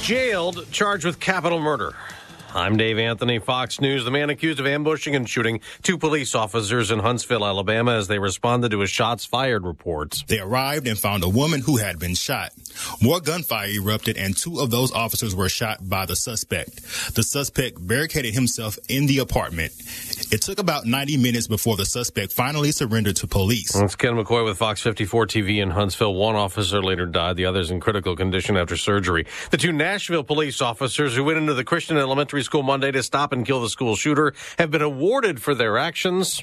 jailed, charged with capital murder. I'm Dave Anthony, Fox News. The man accused of ambushing and shooting two police officers in Huntsville, Alabama, as they responded to a shots fired report. They arrived and found a woman who had been shot. More gunfire erupted, and two of those officers were shot by the suspect. The suspect barricaded himself in the apartment. It took about 90 minutes before the suspect finally surrendered to police. That's Ken McCoy with Fox 54 TV in Huntsville. One officer later died. The other's in critical condition after surgery. The two Nashville police officers who went into the Christian Elementary School Monday to stop and kill the school shooter have been awarded for their actions.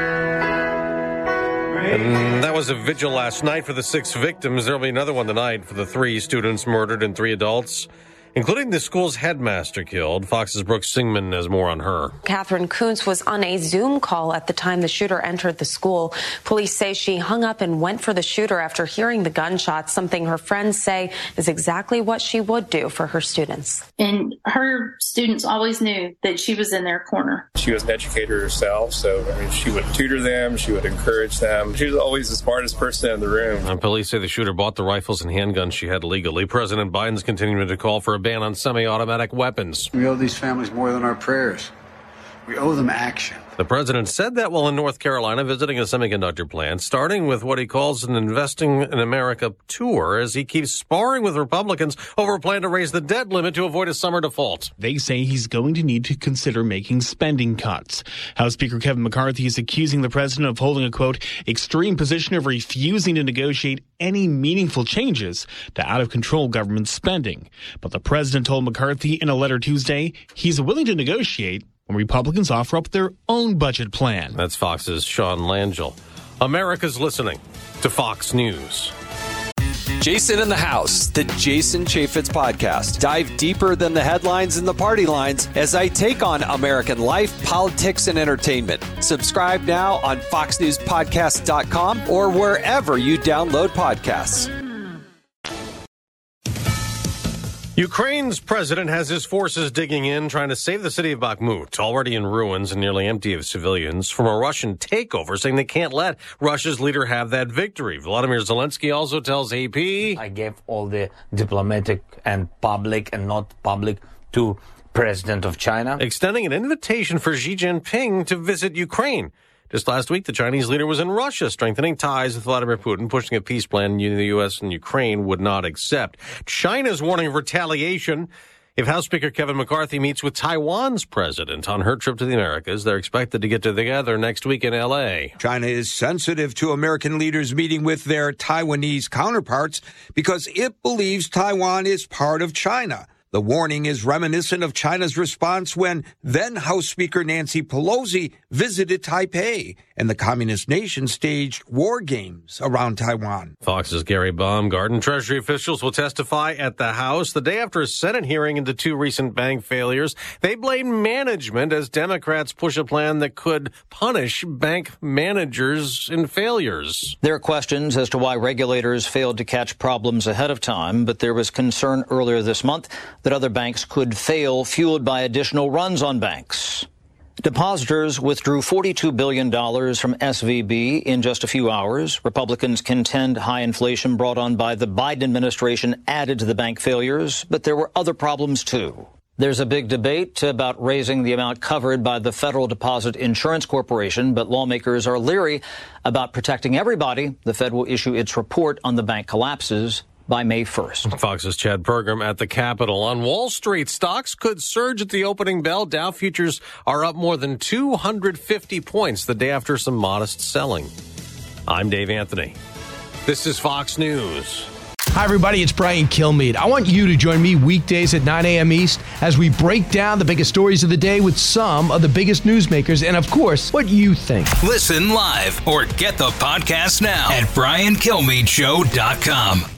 And that was a vigil last night for the 6 victims. There'll be another one tonight for the 3 students murdered and 3 adults, including the school's headmaster killed. Fox's Brooke Singman has more on her. Catherine Kuntz was on a Zoom call at the time the shooter entered the school. Police say she hung up and went for the shooter after hearing the gunshots, something her friends say is exactly what she would do for her students. And her students always knew that she was in their corner. She was an educator herself, so she would tutor them, she would encourage them. She was always the smartest person in the room. And police say the shooter bought the rifles and handguns she had legally. President Biden's continuing to call for a ban on semi-automatic weapons. We owe these families more than our prayers. We owe them action. The president said that while in North Carolina visiting a semiconductor plant, starting with what he calls an Investing in America tour, as he keeps sparring with Republicans over a plan to raise the debt limit to avoid a summer default. They say he's going to need to consider making spending cuts. House Speaker Kevin McCarthy is accusing the president of holding a, quote, extreme position of refusing to negotiate any meaningful changes to out-of-control government spending. But the president told McCarthy in a letter Tuesday he's willing to negotiate when Republicans offer up their own budget plan. That's Fox's Sean Langell. America's listening to Fox News. Jason in the House, the Jason Chaffetz podcast. Dive deeper than the headlines and the party lines as I take on American life, politics, and entertainment. Subscribe now on foxnewspodcast.com or wherever you download podcasts. Ukraine's president has his forces digging in, trying to save the city of Bakhmut, already in ruins and nearly empty of civilians, from a Russian takeover, saying they can't let Russia's leader have that victory. Volodymyr Zelensky also tells AP, I gave all the diplomatic and public and not public to President of China, extending an invitation for Xi Jinping to visit Ukraine. Just last week, the Chinese leader was in Russia, strengthening ties with Vladimir Putin, pushing a peace plan the U.S. and Ukraine would not accept. China's warning of retaliation if House Speaker Kevin McCarthy meets with Taiwan's president on her trip to the Americas. They're expected to get together next week in L.A. China is sensitive to American leaders meeting with their Taiwanese counterparts because it believes Taiwan is part of China. The warning is reminiscent of China's response when then House Speaker Nancy Pelosi visited Taipei and the communist nation staged war games around Taiwan. Fox's Gary Baumgarten. Treasury officials will testify at the House the day after a Senate hearing into 2 recent bank failures. They blame management as Democrats push a plan that could punish bank managers in failures. There are questions as to why regulators failed to catch problems ahead of time, but there was concern earlier this month that other banks could fail, fueled by additional runs on banks. Depositors withdrew $42 billion from SVB in just a few hours. Republicans contend high inflation brought on by the Biden administration added to the bank failures, but there were other problems too. There's a big debate about raising the amount covered by the Federal Deposit Insurance Corporation, but lawmakers are leery about protecting everybody. The Fed will issue its report on the bank collapses by May 1st. Fox's Chad Pergram at the Capitol. On Wall Street, stocks could surge at the opening bell. Dow futures are up more than 250 points the day after some modest selling. I'm Dave Anthony. This is Fox News. Hi, everybody. It's Brian Kilmeade. I want you to join me weekdays at 9 a.m. East as we break down the biggest stories of the day with some of the biggest newsmakers and, of course, what you think. Listen live or get the podcast now at BrianKilmeadeShow.com.